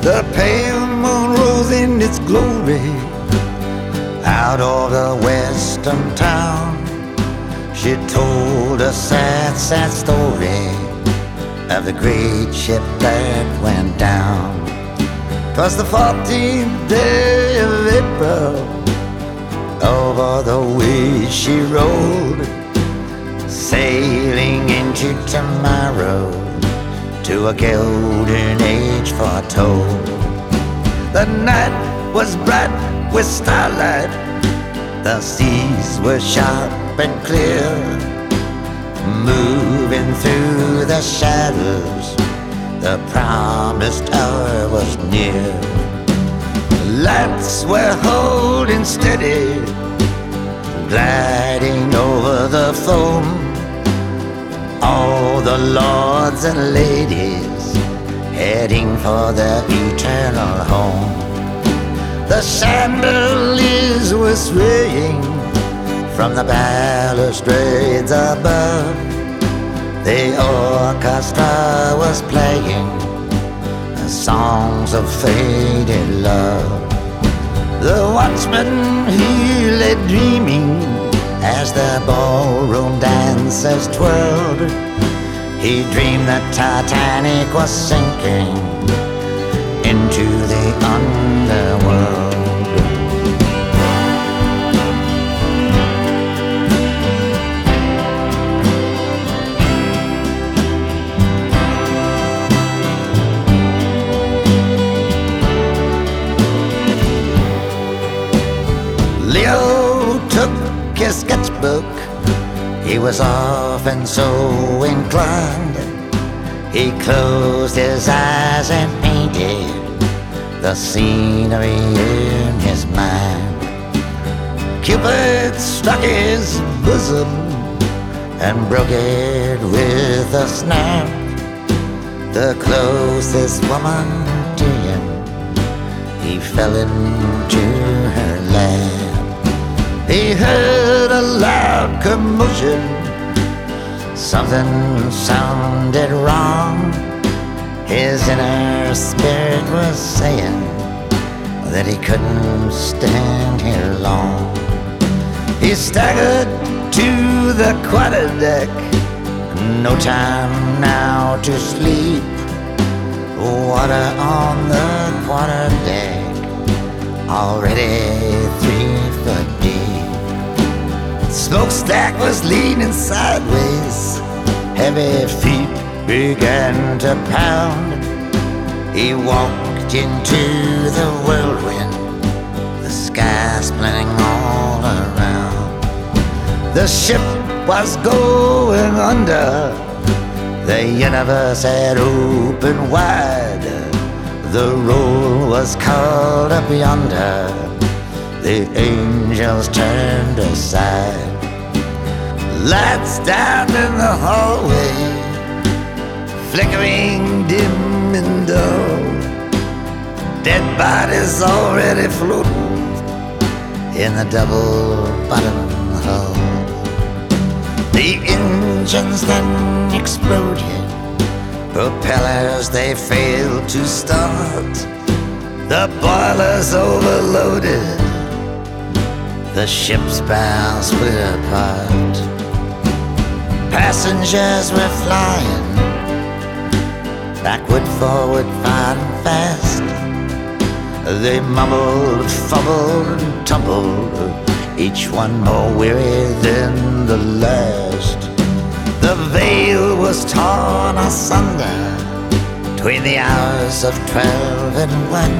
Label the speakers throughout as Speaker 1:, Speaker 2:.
Speaker 1: The pale moon rose in its glory out of the western town. She told a sad, sad story of the great ship that went down. 'Twas the 14th day of April. Over the way she rode, sailing into tomorrow, to a golden age foretold. The night was bright with starlight, the seas were sharp and clear, moving through the shadows, the promised hour was near. Lights were holding steady, gliding over the foam, all the lords and ladies heading for their eternal home. The chandeliers were swaying from the balustrades above. The orchestra was playing songs of faded love. The watchman, he lay dreaming as the ballroom dancers twirled. He dreamed that Titanic was sinking into the underworld. Leo took his sketchbook, he was often so inclined. He closed his eyes and painted the scenery in his mind. Cupid struck his bosom and broke it with a snap. The closest woman to him, he fell into her lap. He heard a loud commotion, something sounded wrong. His inner spirit was saying that he couldn't stand here long. He staggered to the quarterdeck, no time now to sleep. Water on the quarterdeck, already 3 foot deep. Smokestack was leaning sideways, heavy feet began to pound. He walked into the whirlwind, the sky splitting all around. The ship was going under, the universe had opened wide. The roll was called up yonder, the angels turned aside. Lights down in the hallway, flickering dim and dull. Dead bodies already floating in the double-bottom hull. The engines then exploded, propellers they failed to start. The boilers overloaded, the ship's bow split apart. Passengers were flying backward, forward, fine and fast. They mumbled, fumbled, and tumbled, each one more weary than the last. The veil was torn asunder between the hours of 12 and 1.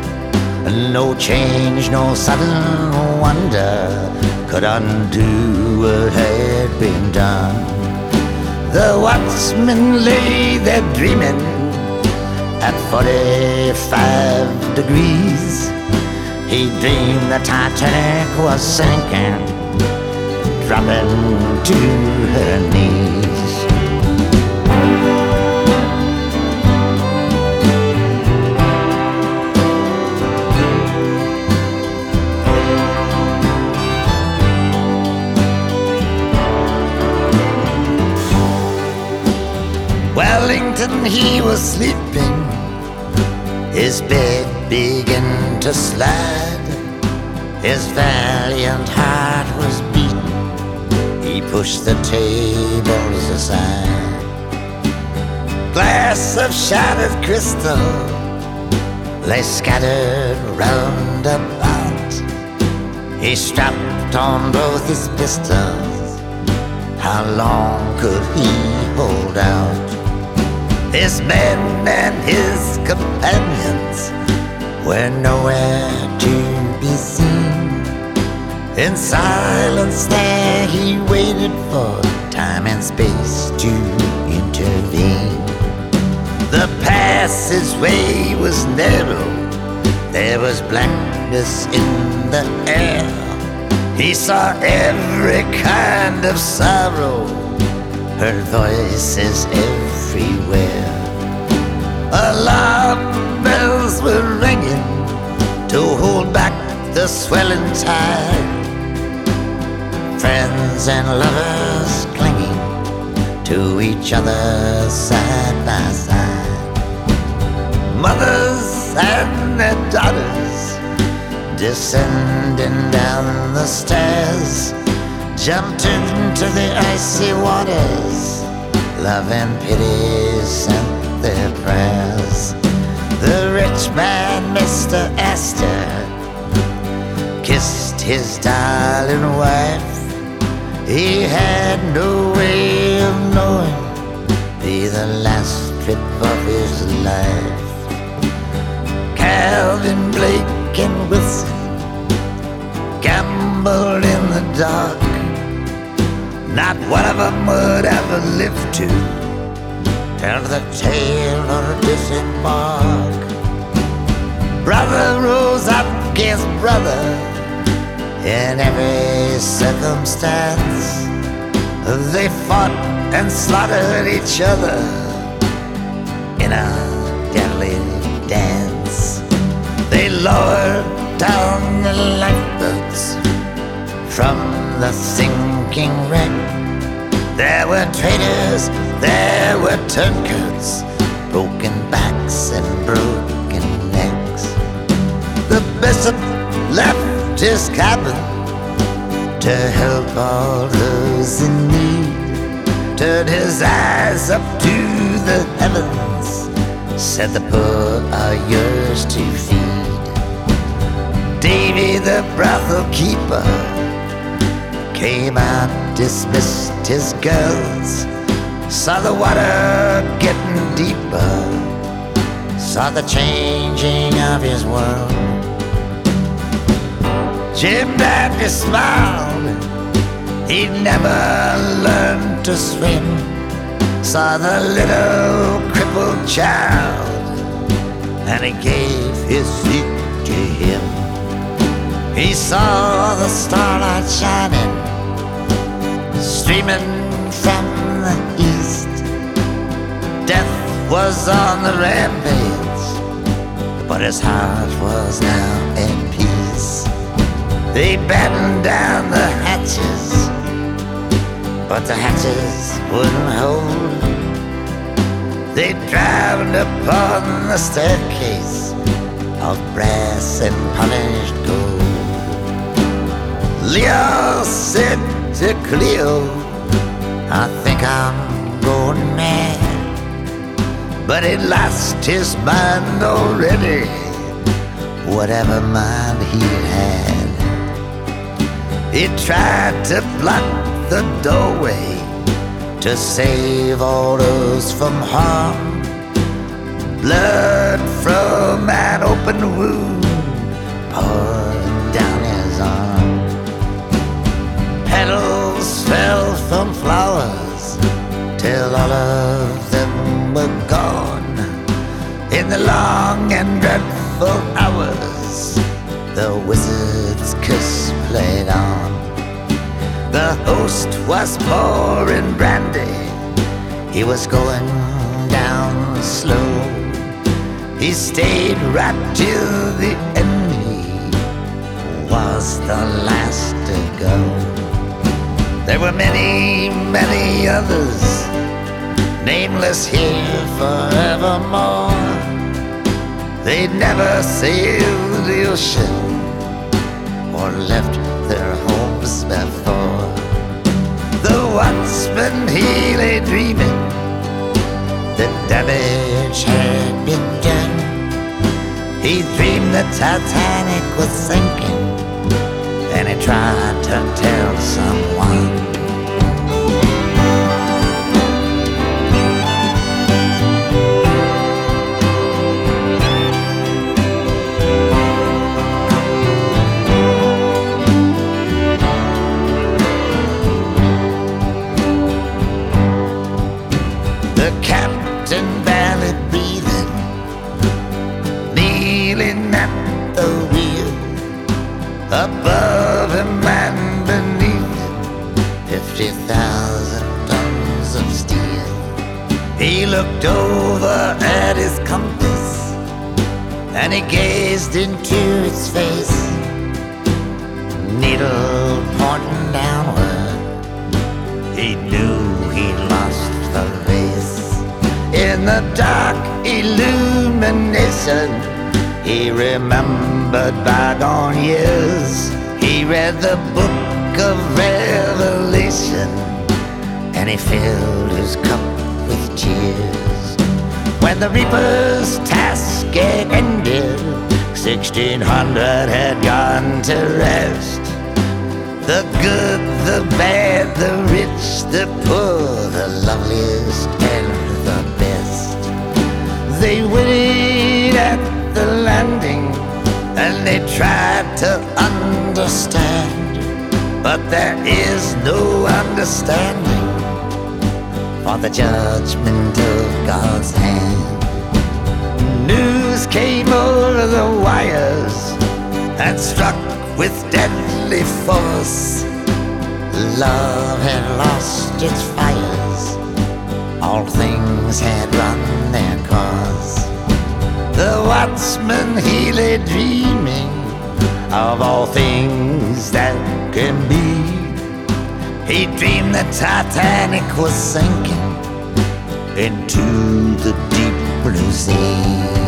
Speaker 1: No change, no sudden wonder could undo what had been done. The watchman lay there dreaming at 45 degrees. He dreamed the Titanic was sinking, dropping to her knees. Wellington, he was sleeping His bed began to slide, his valiant heart was beating. He pushed the tables aside. Glass of shattered crystal lay scattered round about. He strapped on both his pistols. How long could he hold out? His men and his companions were nowhere to be seen. In silence there he waited for time and space to intervene. The passageway was narrow, there was blackness in the air. He saw every kind of sorrow, heard voices everywhere. Alarm bells were ringing to hold back the swelling tide. Friends and lovers clinging to each other side by side. Mothers and their daughters descending down the stairs jumped into the icy waters. Love and pity sent their prayers. The rich man, Mr. Astor, kissed his darling wife. He had no way of knowing be the last trip of his life. Calvin, Blake, and Wilson gambled in the dark. Not one of them would ever live to tell the tale or disembark. Brother rose up against brother in every circumstance. They fought and slaughtered each other in a deadly dance. They lowered down the lifeboats from the sinking wreck. There were traitors, there were turncoats, broken backs and broken necks. The bishop left his cabin to help all those in need, turned his eyes up to the heavens, said the poor are yours to feed. Davy the brothel keeper came out, dismissed his girls, saw the water getting deeper, saw the changing of his world. Jim Baptist smiled, he'd never learned to swim, saw the little crippled child, and he gave his seat to him. He saw the starlight shining, streaming from the east. Death was on the rampage, but his heart was now at peace. They battened down the hatches, but the hatches wouldn't hold. They drowned upon the staircase of brass and polished gold. Leo said to Cleo, I think I'm going mad. But he'd lost his mind already, whatever mind he had. He tried to block the doorway to save all those from harm. Blood from an open wound poured down his arm. Petals fell from flowers till all of them were gone. In the long and dreadful hours, the wizard's kiss played on. The host was pouring brandy, he was going down slow. He stayed right till the end, he was the last to go. There were many, many others, nameless here forevermore. They'd never sailed the ocean or left their homes before. The watchman, he lay dreaming, the damage had been done. He dreamed the Titanic was sinking, and he tried to tell someone. The captain barely breathing, kneeling at the wheel. Above him and beneath him, 50,000 tons of steel. He looked over at his compass, and he gazed into its face. Needle pointing downward, he knew he'd lost the race. In the dark illumination, he remembered bygone years. He read the book of Revelation, and he filled his cup with tears. When the reaper's task ended, 1,600 had gone to rest. The good, the bad, the rich, the poor, the loveliest and the best. They waited at the landing, and they tried to understand, but there is no understanding for the judgment of God's hand. News came over the wires and struck with deadly force. Love had lost its fires, all things had run their course. The watchman, he lay dreaming of all things that can be. He dreamed the Titanic was sinking into the deep blue sea.